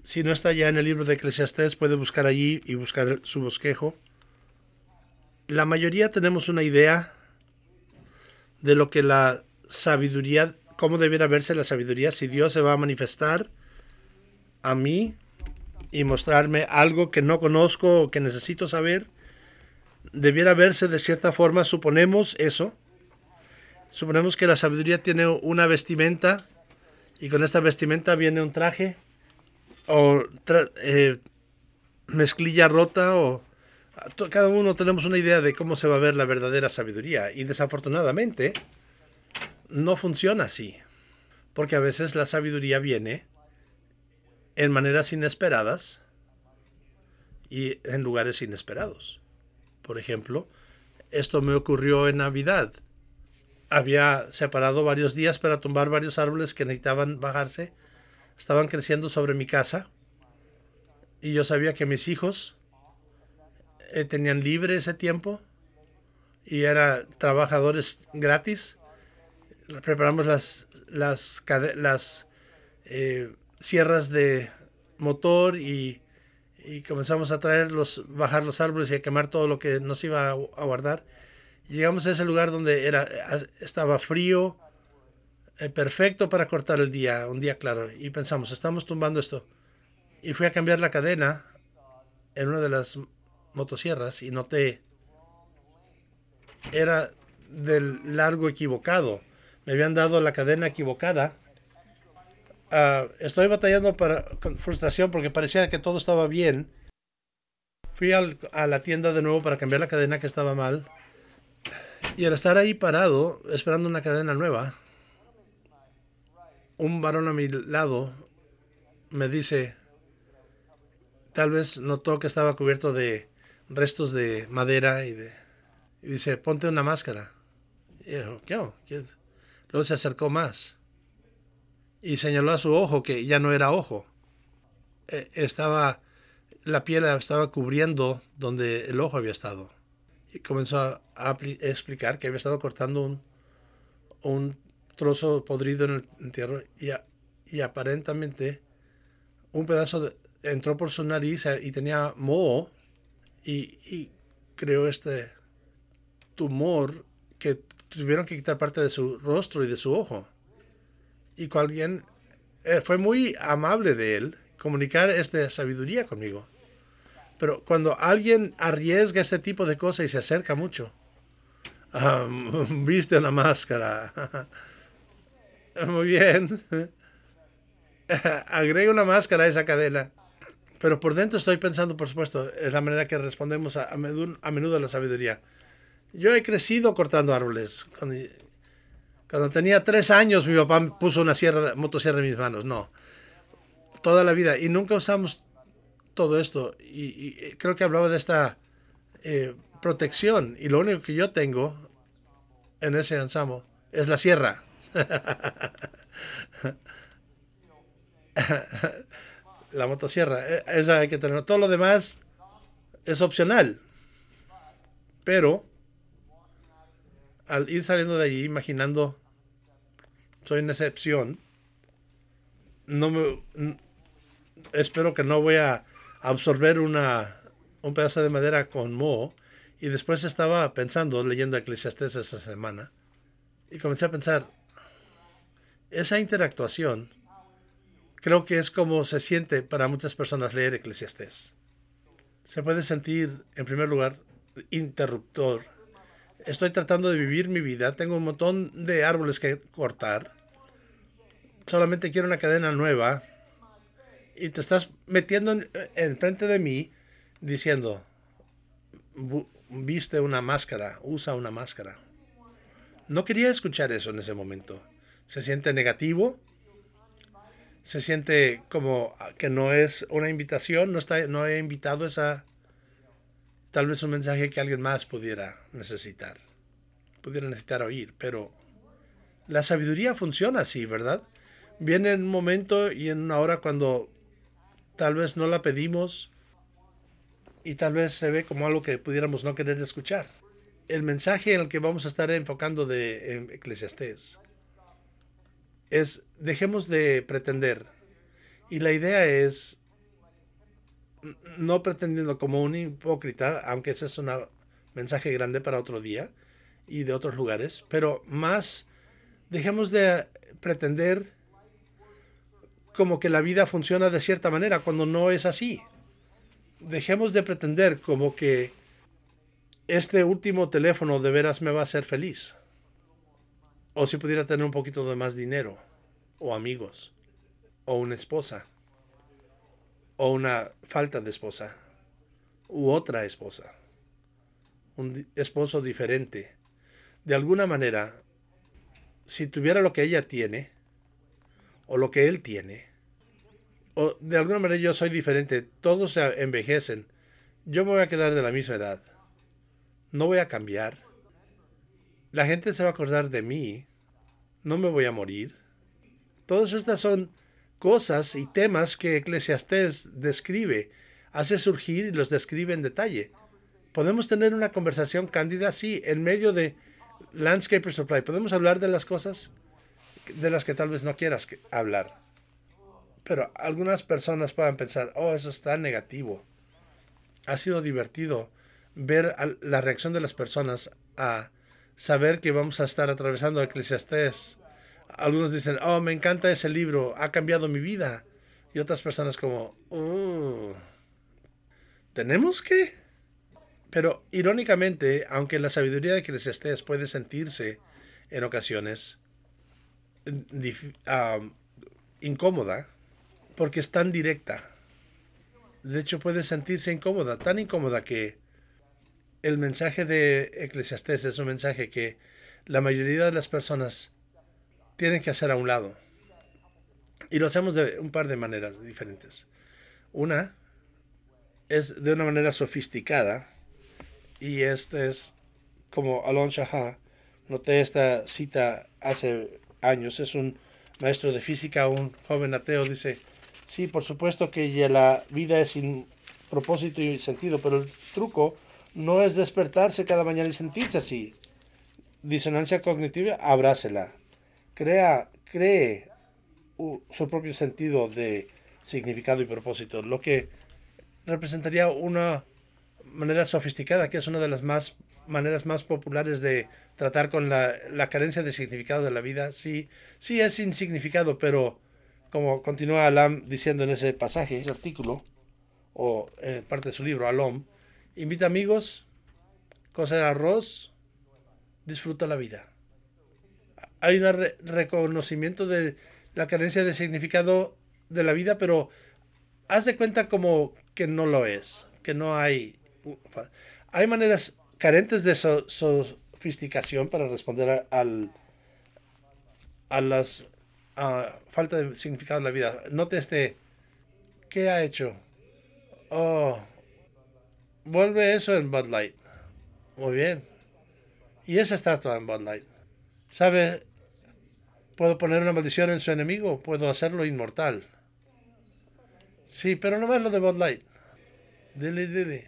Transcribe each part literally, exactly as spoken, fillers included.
Si no está ya en el libro de Eclesiastés, puede buscar allí y buscar su bosquejo. La mayoría tenemos una idea de lo que la sabiduría, cómo debiera verse la sabiduría, si Dios se va a manifestar a mí y mostrarme algo que no conozco o que necesito saber, debiera verse de cierta forma, suponemos eso. Suponemos que la sabiduría tiene una vestimenta y con esta vestimenta viene un traje o tra eh, mezclilla rota o cada uno tenemos una idea de cómo se va a ver la verdadera sabiduría y desafortunadamente no funciona así, porque a veces la sabiduría viene en maneras inesperadas y en lugares inesperados. Por ejemplo, esto me ocurrió en Navidad. Había separado varios días para tumbar varios árboles que necesitaban bajarse. Estaban creciendo sobre mi casa y yo sabía que mis hijos eh, tenían libre ese tiempo y eran trabajadores gratis. Preparamos las, las, las eh, sierras de motor y, y comenzamos a traer los, bajar los árboles y a quemar todo lo que nos iba a, a guardar. Y llegamos a ese lugar donde era, estaba frío, eh, perfecto para cortar el día, un día claro. Y pensamos, estamos tumbando esto. Y fui a cambiar la cadena en una de las motosierras y noté, era del largo equivocado. Me habían dado la cadena equivocada. Uh, estoy batallando para, con frustración porque parecía que todo estaba bien. Fui al, a la tienda de nuevo para cambiar la cadena que estaba mal. Y al estar ahí parado, esperando una cadena nueva, un varón a mi lado me dice, tal vez notó que estaba cubierto de restos de madera y, de, y dice, ponte una máscara. Y yo, ¿qué? ¿Qué? Luego se acercó más y señaló a su ojo, que ya no era ojo. Eh, estaba, la piel estaba cubriendo donde el ojo había estado. Y comenzó a, a explicar que había estado cortando un, un trozo podrido en el entierro y, a, y aparentemente un pedazo de, entró por su nariz y tenía moho y, y creó este tumor que tuvieron que quitar parte de su rostro y de su ojo. Y con alguien, eh, fue muy amable de él comunicar esta sabiduría conmigo. Pero cuando alguien arriesga este tipo de cosas y se acerca mucho, um, viste una máscara. Muy bien. Agrega una máscara a esa cadena. Pero por dentro estoy pensando, por supuesto, es la manera que respondemos a, a, menudo, a menudo a la sabiduría. Yo he crecido cortando árboles. Cuando, cuando tenía tres años, mi papá puso una sierra, motosierra en mis manos. No. Toda la vida. Y nunca usamos todo esto. Y, y creo que hablaba de esta eh, protección. Y lo único que yo tengo en ese ensamble es la sierra. La motosierra. Esa hay que tener. Todo lo demás es opcional. Pero al ir saliendo de allí, imaginando, soy una excepción, no me, espero que no voy a absorber una, un pedazo de madera con moho. Y después estaba pensando, leyendo Eclesiastés esta semana, y comencé a pensar, esa interactuación creo que es como se siente para muchas personas leer Eclesiastés. Se puede sentir, en primer lugar, interruptor. Estoy tratando de vivir mi vida, tengo un montón de árboles que cortar, solamente quiero una cadena nueva y te estás metiendo en, en frente de mí diciendo, viste una máscara, usa una máscara. No quería escuchar eso en ese momento. Se siente negativo, se siente como que no es una invitación, no, está, no he invitado esa, tal vez un mensaje que alguien más pudiera necesitar, pudiera necesitar oír, pero la sabiduría funciona así, ¿verdad? Viene en un momento y en una hora cuando tal vez no la pedimos y tal vez se ve como algo que pudiéramos no querer escuchar. El mensaje en el que vamos a estar enfocando de en Eclesiastés es dejemos de pretender. Y la idea es no pretendiendo como un hipócrita, aunque ese es un mensaje grande para otro día y de otros lugares, pero más dejemos de pretender como que la vida funciona de cierta manera cuando no es así. Dejemos de pretender como que este último teléfono de veras me va a hacer feliz. O si pudiera tener un poquito de más dinero, o amigos, o una esposa, o una falta de esposa, u otra esposa, un esposo diferente. De alguna manera, si tuviera lo que ella tiene, o lo que él tiene, o de alguna manera yo soy diferente, todos se envejecen, yo me voy a quedar de la misma edad, no voy a cambiar, la gente se va a acordar de mí, no me voy a morir. Todas estas son cosas y temas que Eclesiastés describe, hace surgir y los describe en detalle. Podemos tener una conversación cándida, sí, en medio de Landscaper Supply. Podemos hablar de las cosas de las que tal vez no quieras hablar. Pero algunas personas puedan pensar, oh, eso está negativo. Ha sido divertido ver la reacción de las personas a saber que vamos a estar atravesando Eclesiastés. Algunos dicen, oh, me encanta ese libro, ha cambiado mi vida. Y otras personas como, oh, ¿tenemos que? Pero irónicamente, aunque la sabiduría de Eclesiastés puede sentirse en ocasiones uh, incómoda, porque es tan directa. De hecho, puede sentirse incómoda, tan incómoda que el mensaje de Eclesiastés es un mensaje que la mayoría de las personas tienen que hacer a un lado. Y lo hacemos de un par de maneras diferentes. Una es de una manera sofisticada, y este es como Alon Shahar. Noté esta cita hace años, es un maestro de física, un joven ateo, dice, sí, por supuesto que ya la vida es sin propósito y sentido, pero el truco no es despertarse cada mañana y sentirse así. Disonancia cognitiva, abrácela. Crea, cree uh, su propio sentido de significado y propósito, lo que representaría una manera sofisticada, que es una de las más maneras más populares de tratar con la, la carencia de significado de la vida. Sí, sí es sin significado, pero como continúa Alam diciendo en ese pasaje, ese artículo, o eh, parte de su libro, Alom, invita amigos, cocer arroz, disfruta la vida. Hay un re- reconocimiento de la carencia de significado de la vida, pero haz de cuenta como que no lo es, que no hay... Hay maneras carentes de so- sofisticación para responder a, al, a las a falta de significado de la vida. Note este, ¿qué ha hecho? Oh, vuelve eso en Bud Light. Muy bien. Y esa estatua en Bud Light. ¿Sabe? Puedo poner una maldición en su enemigo, puedo hacerlo inmortal. Sí, pero no es lo de Bud Light. Dile, dile.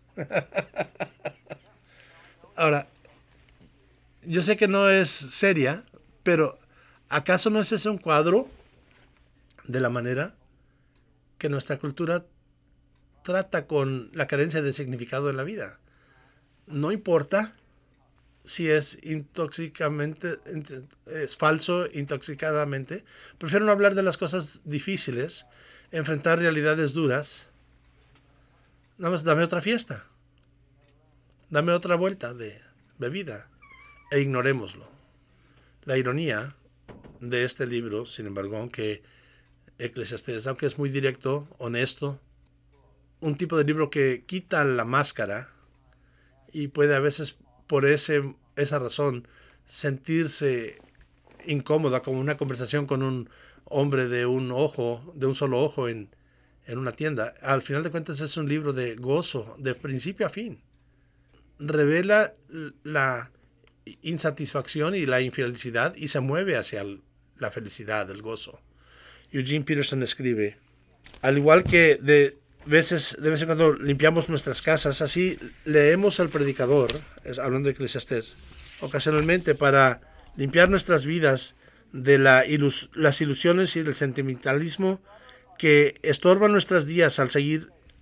Ahora, yo sé que no es seria, pero ¿acaso no es ese un cuadro de la manera que nuestra cultura trata con la carencia de significado de la vida? No importa si es intoxicamente, es falso, intoxicadamente. Prefiero no hablar de las cosas difíciles, enfrentar realidades duras. Nada más dame otra fiesta. Dame otra vuelta de bebida e ignorémoslo. La ironía de este libro, sin embargo, aunque Eclesiastés, aunque es muy directo, honesto, un tipo de libro que quita la máscara y puede a veces por ese, esa razón sentirse incómoda, como una conversación con un hombre de un ojo, de un solo ojo en, en una tienda. Al final de cuentas es un libro de gozo, de principio a fin. Revela la insatisfacción y la infelicidad y se mueve hacia la felicidad, el gozo. Eugene Peterson escribe, al igual que de veces, de vez en cuando limpiamos nuestras casas, así leemos al predicador, hablando de Eclesiastés, ocasionalmente para limpiar nuestras vidas de la ilus- las ilusiones y el sentimentalismo que estorban nuestros días al seguir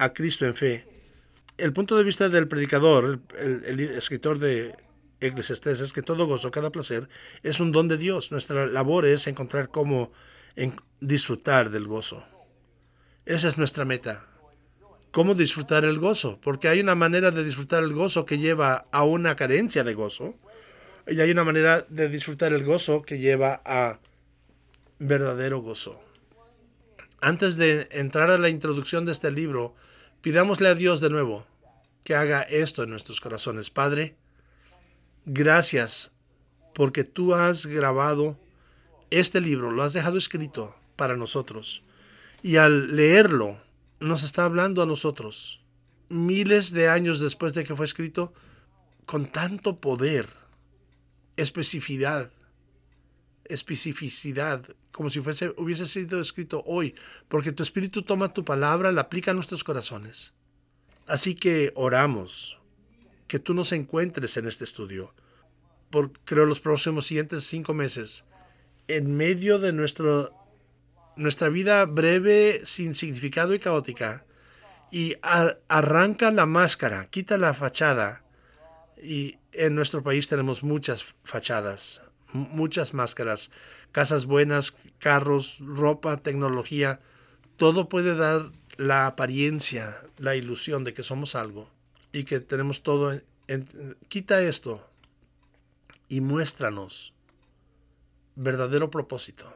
a Cristo en fe. El punto de vista del predicador, el, el, el escritor de Eclesiastés, es que todo gozo, cada placer, es un don de Dios. Nuestra labor es encontrar cómo en, disfrutar del gozo. Esa es nuestra meta. ¿Cómo disfrutar el gozo? Porque hay una manera de disfrutar el gozo que lleva a una carencia de gozo. Y hay una manera de disfrutar el gozo que lleva a verdadero gozo. Antes de entrar a la introducción de este libro, pidámosle a Dios de nuevo que haga esto en nuestros corazones. Padre, gracias porque tú has grabado este libro, lo has dejado escrito para nosotros. Y al leerlo, nos está hablando a nosotros, miles de años después de que fue escrito, con tanto poder, especificidad, especificidad, como si fuese, hubiese sido escrito hoy, porque tu Espíritu toma tu palabra, la aplica a nuestros corazones. Así que oramos que tú nos encuentres en este estudio, por creo los próximos siguientes cinco meses, en medio de nuestro, nuestra vida breve, sin significado y caótica, y ar- arranca la máscara, quita la fachada. Y en nuestro país tenemos muchas fachadas, m- muchas máscaras, casas buenas, carros, ropa, tecnología. Todo puede dar la apariencia, la ilusión de que somos algo y que tenemos todo. En, en, quita esto y muéstranos verdadero propósito.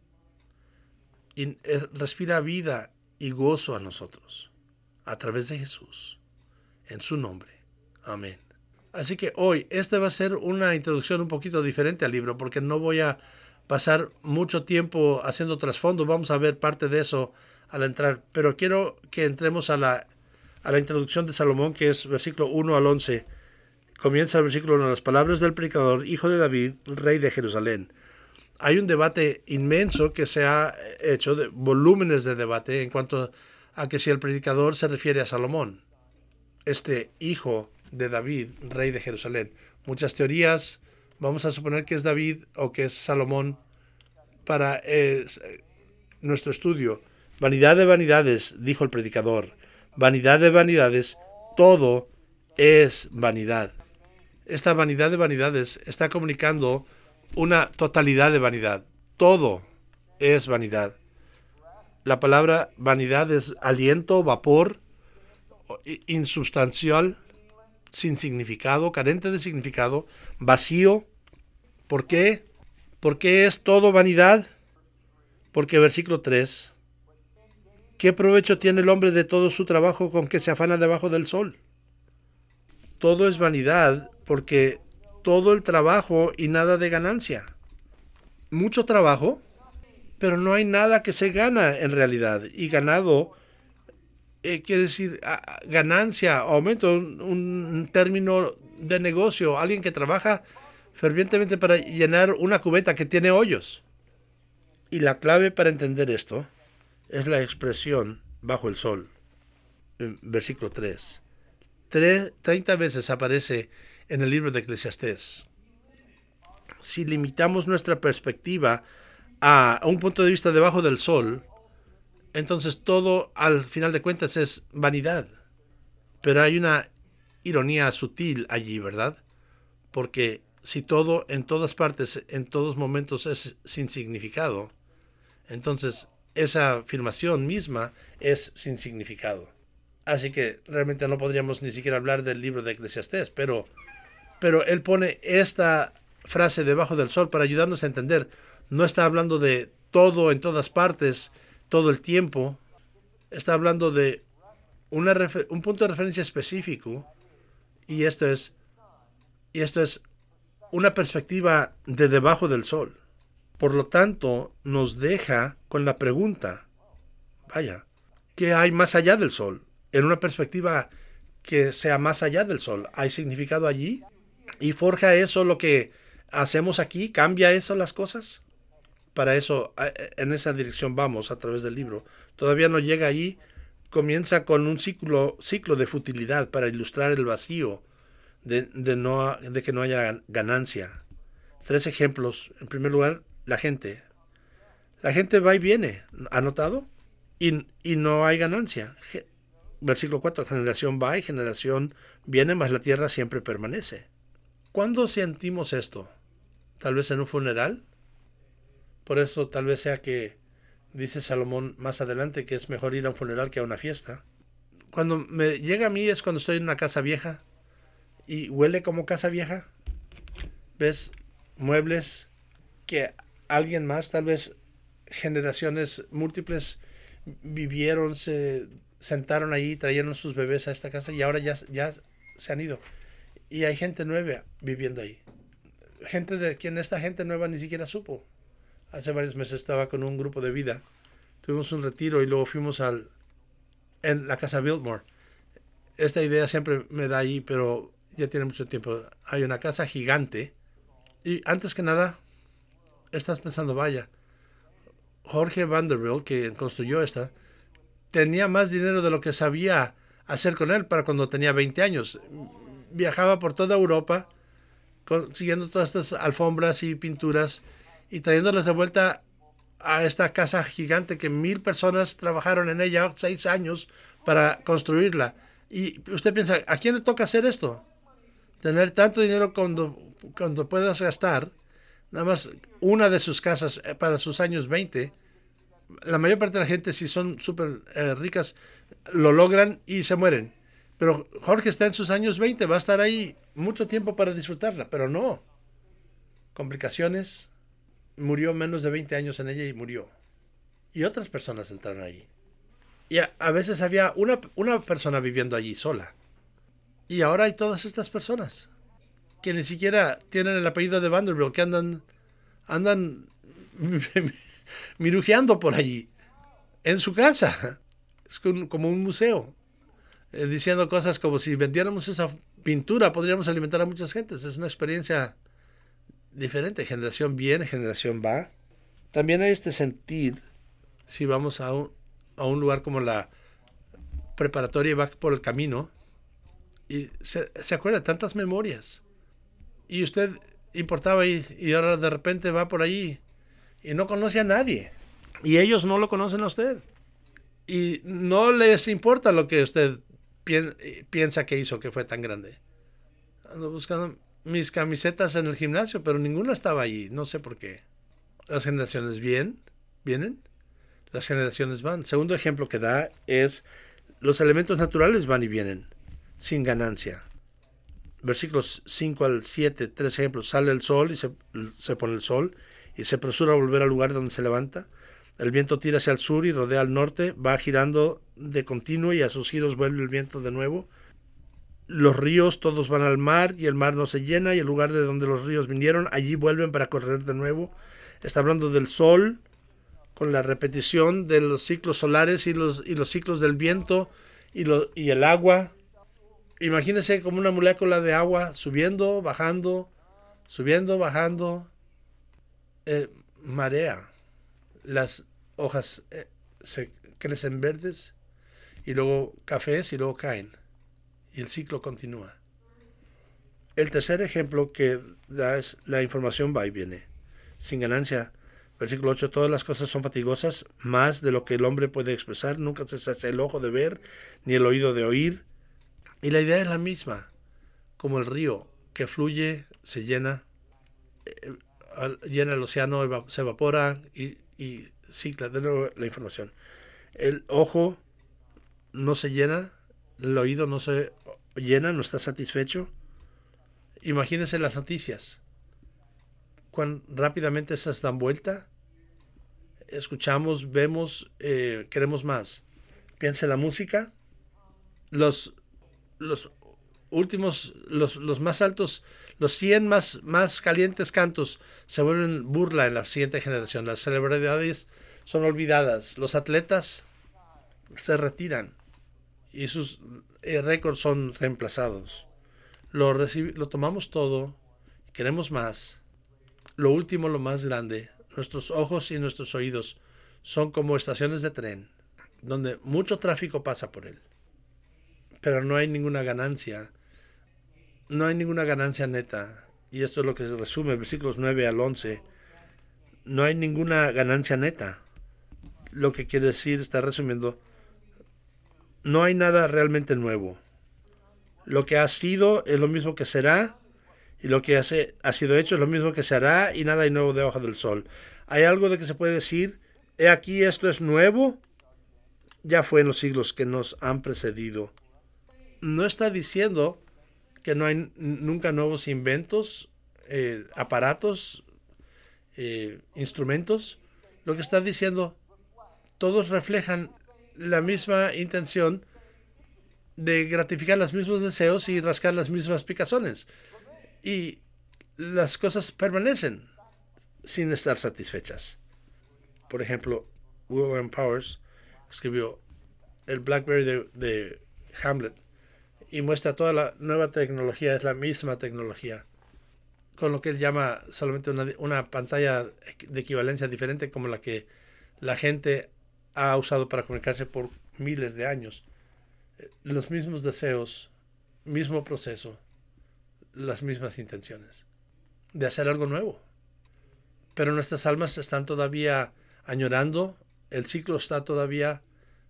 Y eh, respira vida y gozo a nosotros a través de Jesús. En su nombre. Amén. Así que hoy, esta va a ser una introducción un poquito diferente al libro, porque no voy a pasar mucho tiempo haciendo trasfondo. Vamos a ver parte de eso al entrar. Pero quiero que entremos a la, a la introducción de Salomón, que es versículo uno al once. Comienza el versículo uno. Las palabras del predicador, hijo de David, rey de Jerusalén. Hay un debate inmenso que se ha hecho, de volúmenes de debate, en cuanto a que si el predicador se refiere a Salomón, este hijo de David, rey de Jerusalén. Muchas teorías, vamos a suponer que es David o que es Salomón para eh, nuestro estudio. Vanidad de vanidades, dijo el predicador. Vanidad de vanidades, todo es vanidad. Esta vanidad de vanidades está comunicando una totalidad de vanidad. Todo es vanidad. La palabra vanidad es aliento, vapor, insubstancial, sin significado, carente de significado, vacío. ¿Por qué? ¿Por qué es todo vanidad? Porque versículo tres. ¿Qué provecho tiene el hombre de todo su trabajo con que se afana debajo del sol? Todo es vanidad porque todo el trabajo y nada de ganancia. Mucho trabajo, pero no hay nada que se gana en realidad. Y ganado eh, quiere decir a, ganancia, aumento, un, un término de negocio. Alguien que trabaja fervientemente para llenar una cubeta que tiene hoyos. Y la clave para entender esto es la expresión bajo el sol. Versículo tres. treinta veces aparece en el libro de Eclesiastés. Si limitamos nuestra perspectiva a un punto de vista debajo del sol, entonces todo al final de cuentas es vanidad. Pero hay una ironía sutil allí, ¿verdad? Porque si todo en todas partes, en todos momentos es sin significado, entonces esa afirmación misma es sin significado. Así que realmente no podríamos ni siquiera hablar del libro de Eclesiastés, pero, pero él pone esta frase debajo del sol para ayudarnos a entender. No está hablando de todo en todas partes, todo el tiempo. Está hablando de una refer- un punto de referencia específico, y esto es, y esto es una perspectiva de debajo del sol. Por lo tanto, nos deja con la pregunta, vaya, ¿qué hay más allá del sol? En una perspectiva que sea más allá del sol, ¿hay significado allí? ¿Y forja eso lo que hacemos aquí? ¿Cambia eso las cosas? Para eso, en esa dirección vamos a través del libro. Todavía no llega allí, comienza con un ciclo, ciclo de futilidad para ilustrar el vacío de, de, no, de que no haya ganancia. Tres ejemplos. En primer lugar, la gente. La gente va y viene, ¿ha notado? Y, y no hay ganancia. Versículo cuatro, generación va y generación viene, mas la tierra siempre permanece. ¿Cuándo sentimos esto? Tal vez en un funeral. Por eso tal vez sea que dice Salomón más adelante que es mejor ir a un funeral que a una fiesta. Cuando me llega a mí es cuando estoy en una casa vieja y huele como casa vieja. ¿Ves? Muebles que alguien más, tal vez generaciones múltiples, vivieron, se sentaron ahí, trajeron sus bebés a esta casa y ahora ya, ya se han ido. Y hay gente nueva viviendo ahí. Gente de quien esta gente nueva ni siquiera supo. Hace varios meses estaba con un grupo de vida. Tuvimos un retiro y luego fuimos al en la casa Biltmore. Esta idea siempre me da ahí, pero ya tiene mucho tiempo. Hay una casa gigante. Y antes que nada, estás pensando, vaya, Jorge Vanderbilt, que construyó esta, tenía más dinero de lo que sabía hacer con él para cuando tenía veinte años. Viajaba por toda Europa consiguiendo todas estas alfombras y pinturas y trayéndolas de vuelta a esta casa gigante que mil personas trabajaron en ella seis años para construirla. Y usted piensa, ¿a quién le toca hacer esto? Tener tanto dinero cuando, cuando puedas gastar nada más una de sus casas para sus años veinte. La mayor parte de la gente, si son súper eh, ricas, lo logran y se mueren. Pero Jorge está en sus años veinte, va a estar ahí mucho tiempo para disfrutarla, pero no. Complicaciones, murió menos de veinte años en ella y murió. Y otras personas entraron ahí. Y a, a veces había una, una persona viviendo allí sola. Y ahora hay todas estas personas que ni siquiera tienen el apellido de Vanderbilt, que andan, andan mirujeando por allí, en su casa. Es como un museo, eh, diciendo cosas como si vendiéramos esa pintura podríamos alimentar a muchas gentes. Es una experiencia diferente. Generación viene, generación va. También hay este sentir, si vamos a un, a un lugar como la preparatoria y va por el camino, y se, se acuerda de tantas memorias. Y usted importaba y, y ahora de repente va por allí y no conoce a nadie. Y ellos no lo conocen a usted. Y no les importa lo que usted pi- piensa que hizo, que fue tan grande. Ando buscando mis camisetas en el gimnasio, pero ninguna estaba allí. No sé por qué. Las generaciones bien, vienen, las generaciones van. Segundo ejemplo que da es los elementos naturales van y vienen, sin ganancia. Versículos cinco al siete, tres ejemplos. Sale el sol y se, se pone el sol y se apresura a volver al lugar donde se levanta. El viento tira hacia el sur y rodea al norte, va girando de continuo y a sus giros vuelve el viento de nuevo. Los ríos todos van al mar y el mar no se llena y el lugar de donde los ríos vinieron, allí vuelven para correr de nuevo. Está hablando del sol con la repetición de los ciclos solares y los, y los ciclos del viento y, lo, y el agua. Imagínese como una molécula de agua subiendo, bajando, subiendo, bajando. Eh, marea. Las hojas eh, se crecen verdes y luego cafés y luego caen. Y el ciclo continúa. El tercer ejemplo que da es la información va y viene, sin ganancia. Versículo ocho, todas las cosas son fatigosas, más de lo que el hombre puede expresar. Nunca se sacia el ojo de ver, ni el oído de oír. Y la idea es la misma, como el río que fluye, se llena, eh, llena el océano, eva- se evapora y, y cicla de nuevo la información. El ojo no se llena, el oído no se llena, no está satisfecho. Imagínense las noticias, cuán rápidamente esas dan vuelta. Escuchamos, vemos, eh, queremos más. Piense en la música, los los últimos, los, los más altos, los cien más, más calientes cantos se vuelven burla en la siguiente generación. Las celebridades son olvidadas. Los atletas se retiran y sus eh, récords son reemplazados. Lo, recibi- lo tomamos todo, queremos más. Lo último, lo más grande. Nuestros ojos y nuestros oídos son como estaciones de tren, donde mucho tráfico pasa por él. Pero no hay ninguna ganancia, no hay ninguna ganancia neta, y esto es lo que se resume, versículos nueve al once, no hay ninguna ganancia neta, lo que quiere decir, está resumiendo, No hay nada realmente nuevo. Lo que ha sido es lo mismo que será, y lo que hace, ha sido hecho es lo mismo que se hará, y nada hay nuevo debajo del sol. Hay algo de que se puede decir, he aquí esto es nuevo, ya fue en los siglos que nos han precedido. No está diciendo que no hay nunca nuevos inventos, eh, aparatos, eh, instrumentos. Lo que está diciendo, todos reflejan la misma intención de gratificar los mismos deseos y rascar las mismas picazones. Y las cosas permanecen sin estar satisfechas. Por ejemplo, William Powers escribió el Blackberry de, de Hamlet y muestra toda la nueva tecnología, es la misma tecnología, con lo que él llama solamente una, una pantalla de equivalencia diferente como la que la gente ha usado para comunicarse por miles de años. Los mismos deseos, mismo proceso, las mismas intenciones de hacer algo nuevo. Pero nuestras almas están todavía añorando, el ciclo está todavía,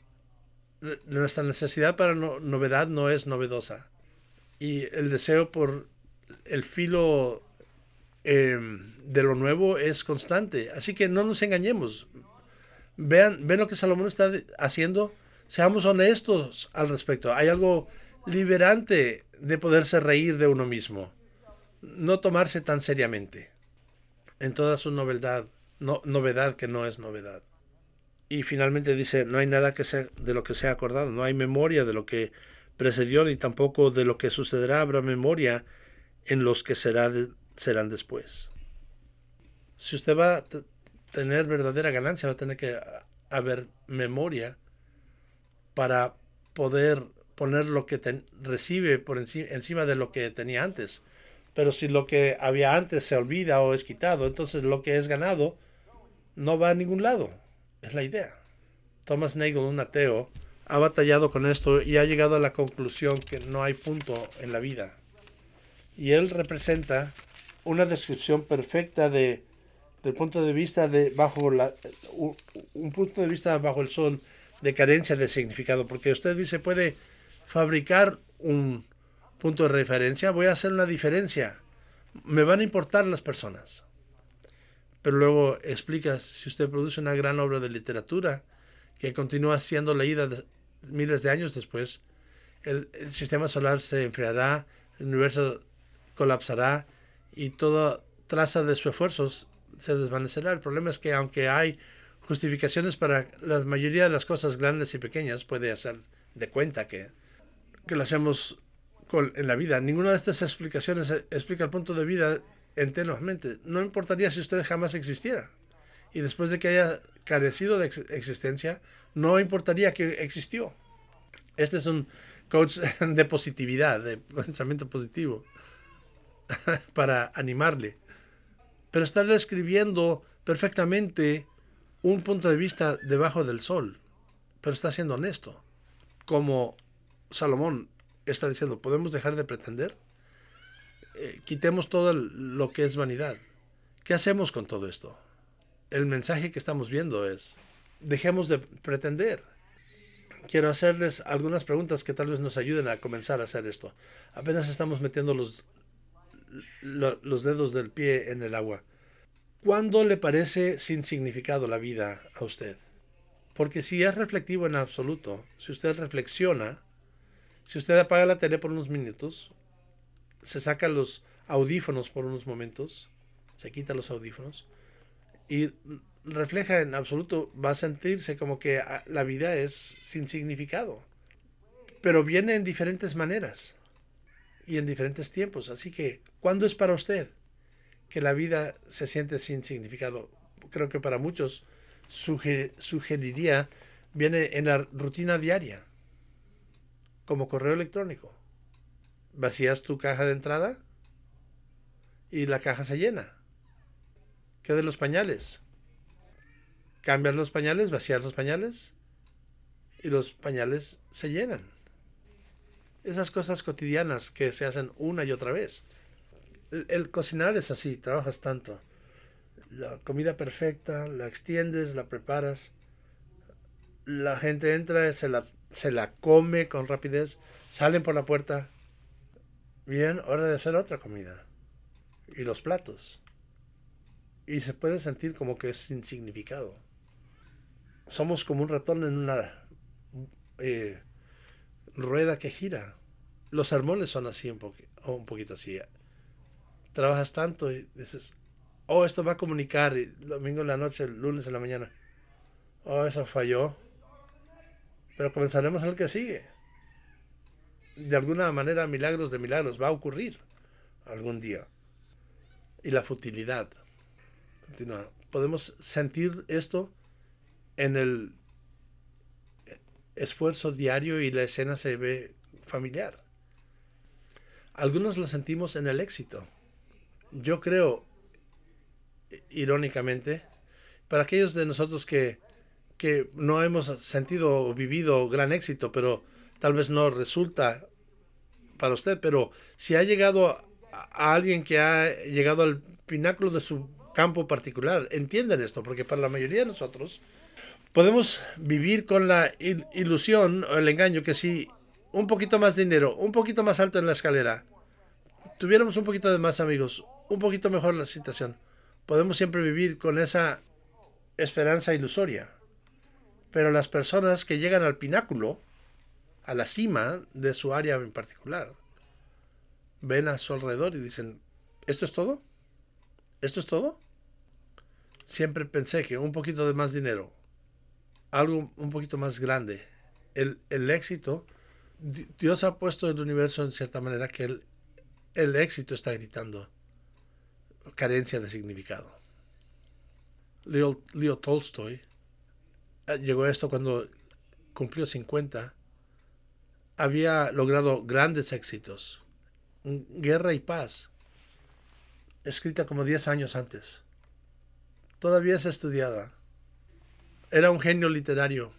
nuestra necesidad para no, novedad no es novedosa. Y el deseo por el filo eh, de lo nuevo es constante. Así que no nos engañemos. Vean, ven lo que Salomón está haciendo. Seamos honestos al respecto. Hay algo liberante de poderse reír de uno mismo. No tomarse tan seriamente en toda su novedad, no, novedad que no es novedad. Y finalmente dice, no hay nada que sea de lo que se ha acordado, no hay memoria de lo que precedió, ni tampoco de lo que sucederá habrá memoria en los que será de, serán después. Si usted va a t- tener verdadera ganancia, va a tener que haber memoria para poder poner lo que ten, recibe por enci- encima de lo que tenía antes. Pero si lo que había antes se olvida o es quitado, entonces lo que es ganado no va a ningún lado. Es la idea. Thomas Nagel, un ateo, ha batallado con esto y ha llegado a la conclusión que no hay punto en la vida. Y él representa una descripción perfecta de, del punto de vista de bajo la, un, un punto de vista bajo el sol de carencia de significado, porque usted dice puede fabricar un punto de referencia, voy a hacer una diferencia, me van a importar las personas. Pero luego explica, si usted produce una gran obra de literatura que continúa siendo leída de, miles de años después, el, el sistema solar se enfriará, el universo colapsará y toda traza de su esfuerzo se desvanecerá. El problema es que aunque hay justificaciones para la mayoría de las cosas grandes y pequeñas, puede hacer de cuenta que, que lo hacemos con, en la vida. Ninguna de estas explicaciones explica el punto de vida enteramente. No importaría si usted jamás existiera. Y después de que haya carecido de ex existencia, no importaría que existió. Este es un coach de positividad, de pensamiento positivo, para animarle. Pero está describiendo perfectamente un punto de vista debajo del sol. Pero está siendo honesto. Como Salomón está diciendo, ¿podemos dejar de pretender? Eh, quitemos todo lo que es vanidad. ¿Qué hacemos con todo esto? El mensaje que estamos viendo es, dejemos de pretender. Quiero hacerles algunas preguntas que tal vez nos ayuden a comenzar a hacer esto. Apenas estamos metiendo los, lo, los dedos del pie en el agua. ¿Cuándo le parece sin significado la vida a usted? Porque si es reflectivo en absoluto, si usted reflexiona, si usted apaga la tele por unos minutos, se saca los audífonos por unos momentos, se quita los audífonos y refleja en absoluto, va a sentirse como que la vida es sin significado. Pero viene en diferentes maneras y en diferentes tiempos. Así que, ¿cuándo es para usted que la vida se siente sin significado? Creo que para muchos suger, sugeriría, viene en la rutina diaria, como correo electrónico. Vacías tu caja de entrada y la caja se llena. ¿Qué de los pañales? Cambias los pañales, vacías los pañales y los pañales se llenan. Esas cosas cotidianas que se hacen una y otra vez. El, el cocinar es así, trabajas tanto. La comida perfecta, la extiendes, la preparas. La gente entra, se la se la come con rapidez, salen por la puerta, bien, hora de hacer otra comida, y los platos, y se puede sentir como que es sin significado. Somos como un ratón en una eh, rueda que gira. Los sermones son así un, poqu un poquito así. Trabajas tanto y dices, oh, esto va a comunicar, y domingo en la noche, el lunes en la mañana, oh, eso falló, pero comenzaremos el que sigue. De alguna manera, milagros de milagros va a ocurrir algún día. Y la futilidad continúa. Podemos sentir esto en el esfuerzo diario y la escena se ve familiar. Algunos lo sentimos en el éxito. Yo creo, irónicamente, para aquellos de nosotros que, que no hemos sentido o vivido gran éxito, pero tal vez no resulta para usted, pero si ha llegado a, a alguien que ha llegado al pináculo de su campo particular, entienden esto, porque para la mayoría de nosotros podemos vivir con la il ilusión o el engaño que si un poquito más de dinero, un poquito más alto en la escalera, tuviéramos un poquito de más amigos, un poquito mejor la situación, podemos siempre vivir con esa esperanza ilusoria. Pero las personas que llegan al pináculo, a la cima de su área en particular, ven a su alrededor y dicen, ¿esto es todo? ¿Esto es todo? Siempre pensé que un poquito de más dinero, algo un poquito más grande, el, el éxito, Dios ha puesto el universo en cierta manera que el, el éxito está gritando carencia de significado. Leo, Leo Tolstoy llegó a esto cuando cumplió cincuenta. Había logrado grandes éxitos. Guerra y Paz, escrita como diez años antes. Todavía es estudiada. Era un genio literario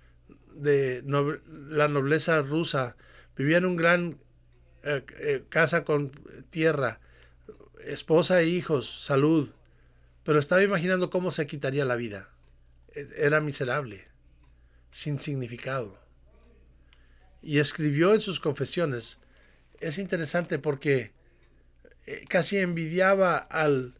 de no, la nobleza rusa. Vivía en un gran eh, eh, casa con tierra, esposa e hijos, salud. Pero estaba imaginando cómo se quitaría la vida. Era miserable, sin significado. Y escribió en sus confesiones, es interesante porque casi envidiaba al,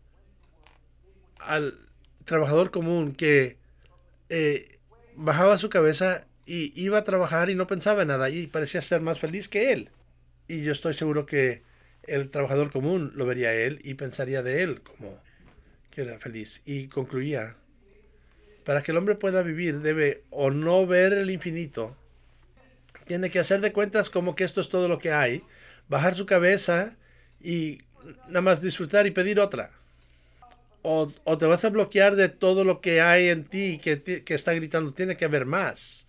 al trabajador común que eh, bajaba su cabeza y iba a trabajar y no pensaba en nada y parecía ser más feliz que él. Y yo estoy seguro que el trabajador común lo vería a él y pensaría de él como que era feliz. Y concluía, para que el hombre pueda vivir debe o no ver el infinito, tiene que hacer de cuentas como que esto es todo lo que hay, bajar su cabeza y nada más disfrutar y pedir otra. O, o te vas a bloquear de todo lo que hay en ti que, que está gritando, tiene que haber más.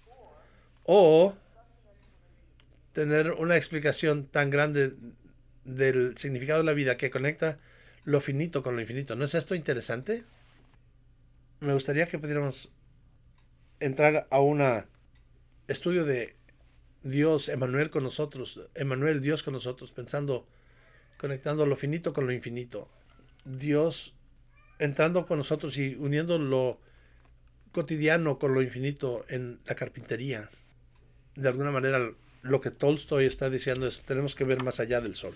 O tener una explicación tan grande del significado de la vida que conecta lo finito con lo infinito. ¿No es esto interesante? Me gustaría que pudiéramos entrar a un estudio de Dios, Emmanuel con nosotros, Emmanuel, Dios con nosotros, pensando, conectando lo finito con lo infinito. Dios entrando con nosotros y uniendo lo cotidiano con lo infinito en la carpintería. De alguna manera, lo que Tolstoy está diciendo es, tenemos que ver más allá del sol.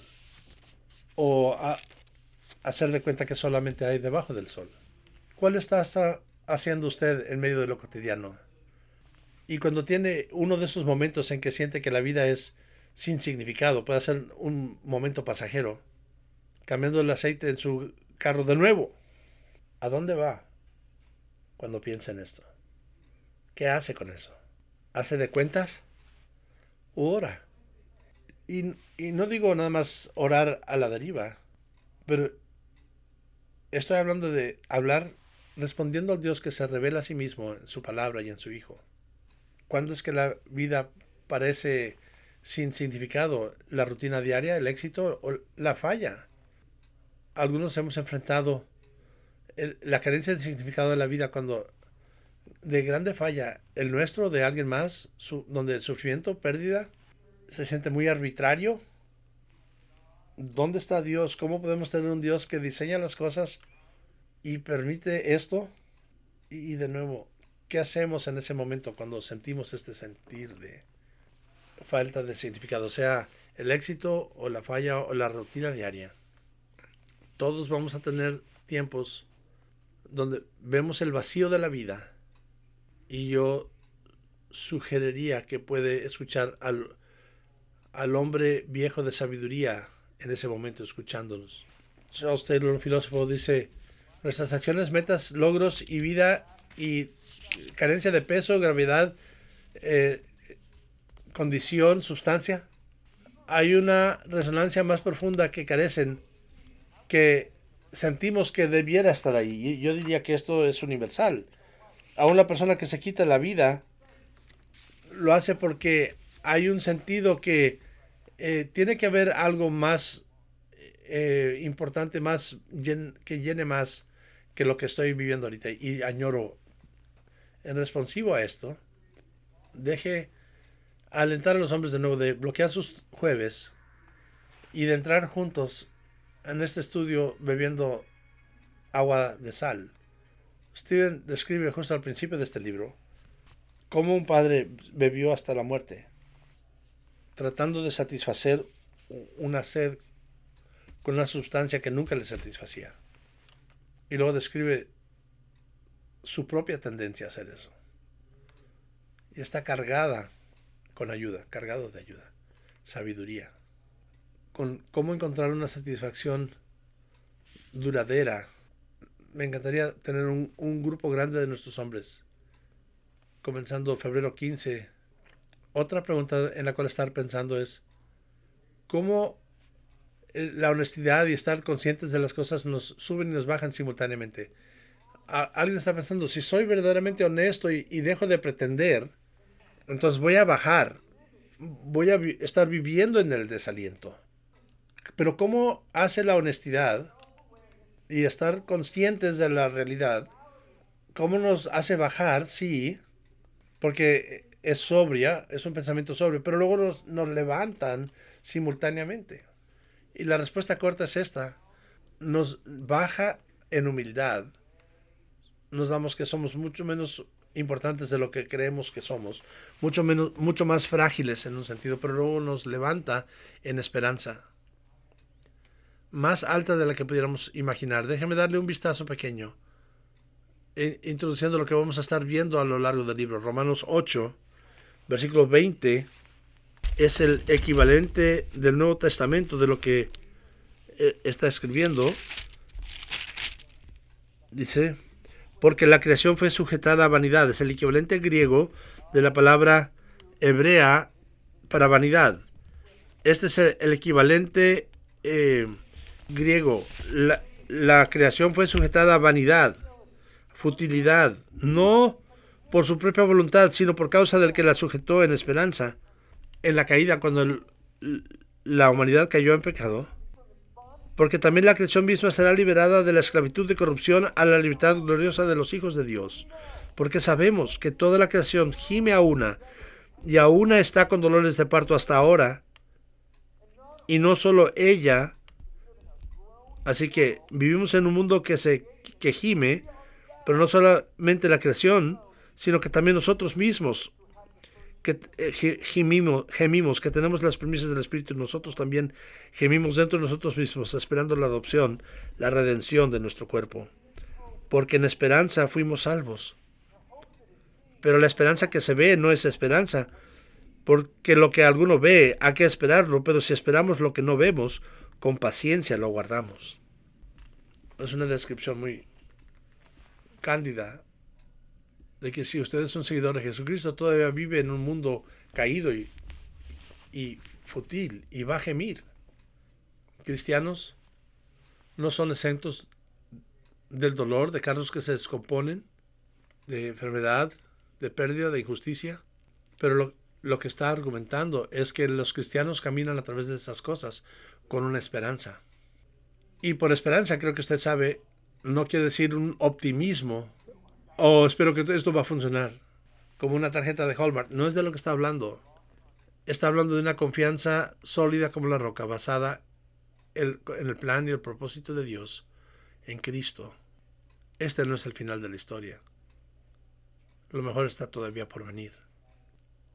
O a, hacer de cuenta que solamente hay debajo del sol. ¿Cuál está, está haciendo usted en medio de lo cotidiano? Y cuando tiene uno de esos momentos en que siente que la vida es sin significado, puede ser un momento pasajero, cambiando el aceite en su carro de nuevo. ¿A dónde va cuando piensa en esto? ¿Qué hace con eso? ¿Hace de cuentas? ¿O ora? Y, y no digo nada más orar a la deriva, pero estoy hablando de hablar respondiendo al Dios que se revela a sí mismo en su palabra y en su Hijo. ¿Cuándo es que la vida parece sin significado? ¿La rutina diaria, el éxito o la falla? Algunos hemos enfrentado el, la carencia de significado de la vida cuando de grande falla, el nuestro, de alguien más, su, donde el sufrimiento, pérdida, se siente muy arbitrario. ¿Dónde está Dios? ¿Cómo podemos tener un Dios que diseña las cosas y permite esto? Y, y de nuevo, ¿qué hacemos en ese momento cuando sentimos este sentir de falta de significado, sea el éxito o la falla o la rutina diaria. Todos vamos a tener tiempos donde vemos el vacío de la vida, y yo sugeriría que puede escuchar al, al hombre viejo de sabiduría en ese momento, escuchándonos. Charles Taylor, un filósofo, dice: nuestras acciones, metas, logros y vida y carencia de peso, gravedad, eh, condición, sustancia, hay una resonancia más profunda que carecen, que sentimos que debiera estar ahí. Y yo diría que esto es universal. Aún la persona que se quita la vida lo hace porque hay un sentido que eh, tiene que haber algo más eh, importante, más llen, que llene más que lo que estoy viviendo ahorita. Y añoro, en responsivo a esto, deje alentar a los hombres de nuevo de bloquear sus jueves y de entrar juntos en este estudio bebiendo agua de sal. Steven describe justo al principio de este libro cómo un padre bebió hasta la muerte, tratando de satisfacer una sed con una sustancia que nunca le satisfacía. Y luego describe su propia tendencia a hacer eso. Y está cargada con ayuda, cargado de ayuda, sabiduría, con cómo encontrar una satisfacción duradera. Me encantaría tener un, un grupo grande de nuestros hombres, comenzando febrero quince. Otra pregunta en la cual estar pensando es cómo la honestidad y estar conscientes de las cosas nos suben y nos bajan simultáneamente. A, alguien está pensando, si soy verdaderamente honesto y, y dejo de pretender, entonces voy a bajar, voy a vi- estar viviendo en el desaliento. Pero ¿cómo hace la honestidad y estar conscientes de la realidad? ¿Cómo nos hace bajar? Sí, porque es sobria, es un pensamiento sobrio, pero luego nos, nos levantan simultáneamente. Y la respuesta corta es esta: nos baja en humildad, nos damos que somos mucho menos importantes de lo que creemos que somos, mucho menos, mucho más frágiles en un sentido, pero luego nos levanta en esperanza, más alta de la que pudiéramos imaginar. Déjeme darle un vistazo pequeño, eh, introduciendo lo que vamos a estar viendo a lo largo del libro. Romanos ocho, versículo veinte, es el equivalente del Nuevo Testamento de lo que eh, está escribiendo. Dice: porque la creación fue sujetada a vanidad. Es el equivalente griego de la palabra hebrea para vanidad. Este es el, el equivalente eh, griego. La, la creación fue sujetada a vanidad, futilidad, no por su propia voluntad, sino por causa del que la sujetó en esperanza. En la caída, cuando el, la humanidad cayó en pecado, porque también la creación misma será liberada de la esclavitud de corrupción a la libertad gloriosa de los hijos de Dios. Porque sabemos que toda la creación gime a una, y a una está con dolores de parto hasta ahora, y no solo ella. Así que vivimos en un mundo que se que gime, pero no solamente la creación, sino que también nosotros mismos, que eh, gemimos, gemimos, que tenemos las premisas del Espíritu, y nosotros también gemimos dentro de nosotros mismos, esperando la adopción, la redención de nuestro cuerpo. Porque en esperanza fuimos salvos. Pero la esperanza que se ve no es esperanza, porque lo que alguno ve hay que esperarlo, pero si esperamos lo que no vemos, con paciencia lo guardamos. Es una descripción muy cándida de que si usted es un seguidor de Jesucristo, todavía vive en un mundo caído y, y fútil, y va a gemir. Cristianos no son exentos del dolor, de carros que se descomponen, de enfermedad, de pérdida, de injusticia, pero lo, lo que está argumentando es que los cristianos caminan a través de esas cosas con una esperanza. Y por esperanza, creo que usted sabe, no quiere decir un optimismo, o oh, espero que esto va a funcionar, como una tarjeta de Hallmark. No es de lo que está hablando. Está hablando de una confianza sólida como la roca, basada en el plan y el propósito de Dios en Cristo. Este no es el final de la historia. Lo mejor está todavía por venir.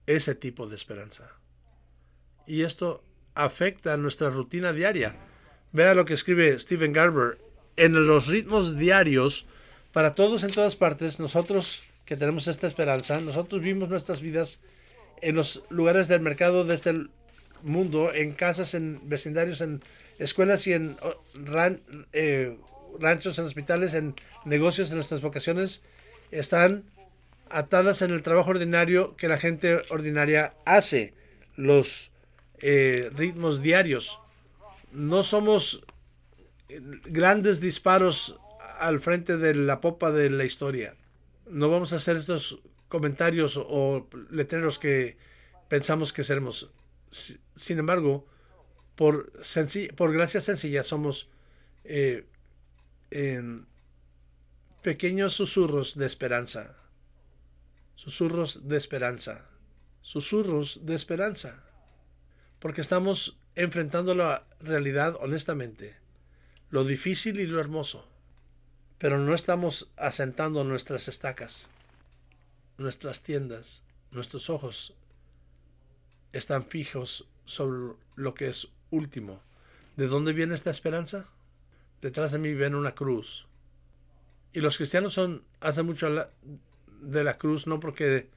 ese tipo de esperanza. Y esto afecta a nuestra rutina diaria. Vea lo que escribe Stephen Garber. En los ritmos diarios, para todos en todas partes, nosotros que tenemos esta esperanza, nosotros vivimos nuestras vidas en los lugares del mercado de este mundo, en casas, en vecindarios, en escuelas y en ran, eh, ranchos, en hospitales, en negocios, en nuestras vocaciones, están atadas en el trabajo ordinario que la gente ordinaria hace, los eh, ritmos diarios. No somos grandes disparos al frente de la popa de la historia. No vamos a hacer estos comentarios o letreros que pensamos que seremos. Sin embargo, por, senci- por gracia sencilla somos eh, en pequeños susurros de esperanza. Susurros de esperanza. Susurros de esperanza. Porque estamos enfrentando la realidad honestamente. Lo difícil y lo hermoso. Pero no estamos asentando nuestras estacas, nuestras tiendas, nuestros ojos están fijos sobre lo que es último. ¿De dónde viene esta esperanza? Detrás de mí ven una cruz. Y los cristianos son, hacen mucho de la cruz, no porque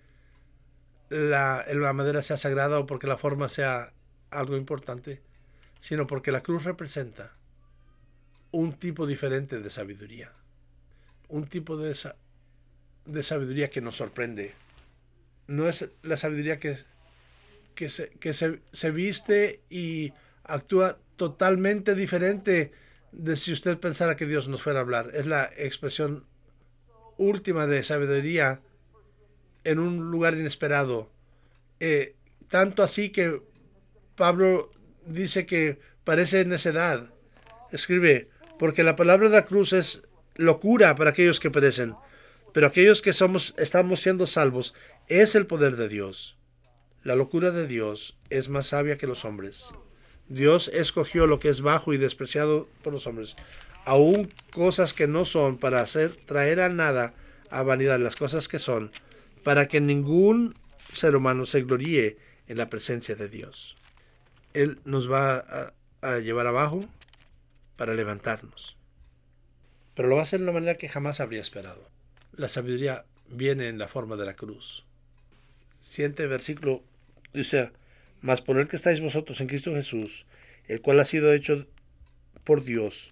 la, la madera sea sagrada o porque la forma sea algo importante, sino porque la cruz representa un tipo diferente de sabiduría. Un tipo de, sa- de sabiduría que nos sorprende. No es la sabiduría que, que, se, que se, se viste y actúa totalmente diferente de si usted pensara que Dios nos fuera a hablar. Es la expresión última de sabiduría en un lugar inesperado. Eh, tanto así que Pablo dice que parece necedad. Escribe, porque la palabra de la cruz es locura para aquellos que perecen, pero aquellos que somos, estamos siendo salvos, es el poder de Dios. La locura de Dios es más sabia que los hombres. Dios escogió lo que es bajo y despreciado por los hombres, aún cosas que no son, para hacer traer a nada a vanidad las cosas que son, para que ningún ser humano se gloríe en la presencia de Dios. Él nos va a, a llevar abajo para levantarnos. Pero lo va a hacer de una manera que jamás habría esperado. La sabiduría viene en la forma de la cruz. Siguiente versículo dice, mas por el que estáis vosotros en Cristo Jesús, el cual ha sido hecho por Dios,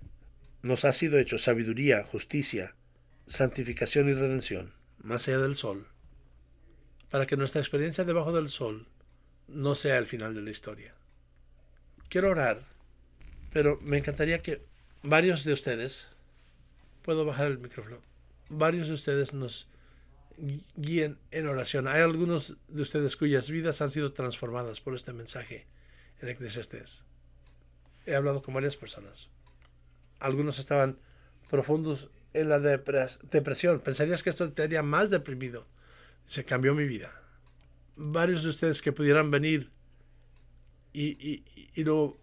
nos ha sido hecho sabiduría, justicia, santificación y redención, más allá del sol, para que nuestra experiencia debajo del sol no sea el final de la historia. Quiero orar, pero me encantaría que varios de ustedes, puedo bajar el micrófono, varios de ustedes nos guíen en oración. Hay algunos de ustedes cuyas vidas han sido transformadas por este mensaje en Eclesiastés. He hablado con varias personas. Algunos estaban profundos en la depres- depresión. Pensarías que esto te haría más deprimido. Se cambió mi vida. Varios de ustedes que pudieran venir y, y, y lo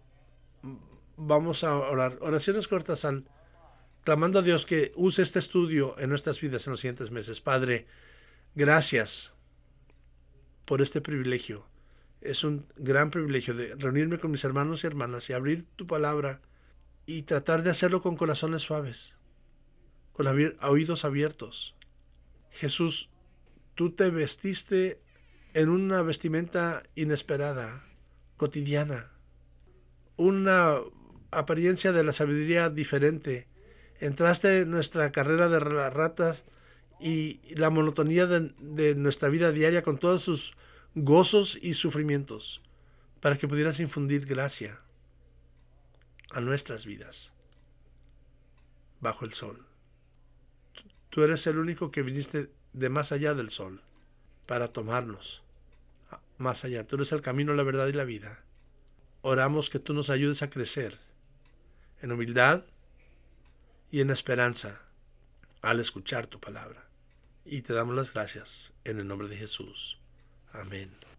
vamos a orar. Oraciones cortas al clamando a Dios que use este estudio en nuestras vidas en los siguientes meses. Padre, gracias por este privilegio. Es un gran privilegio de reunirme con mis hermanos y hermanas y abrir tu palabra y tratar de hacerlo con corazones suaves, con oídos abiertos. Jesús, tú te vestiste en una vestimenta inesperada, cotidiana, una apariencia de la sabiduría diferente. Entraste en nuestra carrera de ratas y la monotonía de, de nuestra vida diaria con todos sus gozos y sufrimientos, para que pudieras infundir gracia a nuestras vidas bajo el sol. Tú eres el único que viniste de más allá del sol para tomarnos más allá. Tú eres el camino, la verdad y la vida. Oramos que tú nos ayudes a crecer en humildad y en esperanza al escuchar tu palabra. Y te damos las gracias en el nombre de Jesús. Amén.